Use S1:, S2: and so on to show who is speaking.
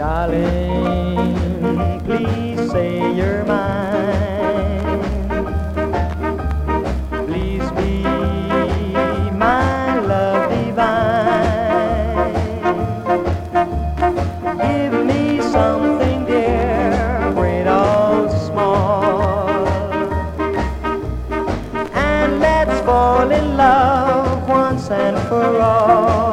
S1: Darling, please say you're mine. Please be my love divine. Give me something dear, great or small, and let's fall in love once and for all.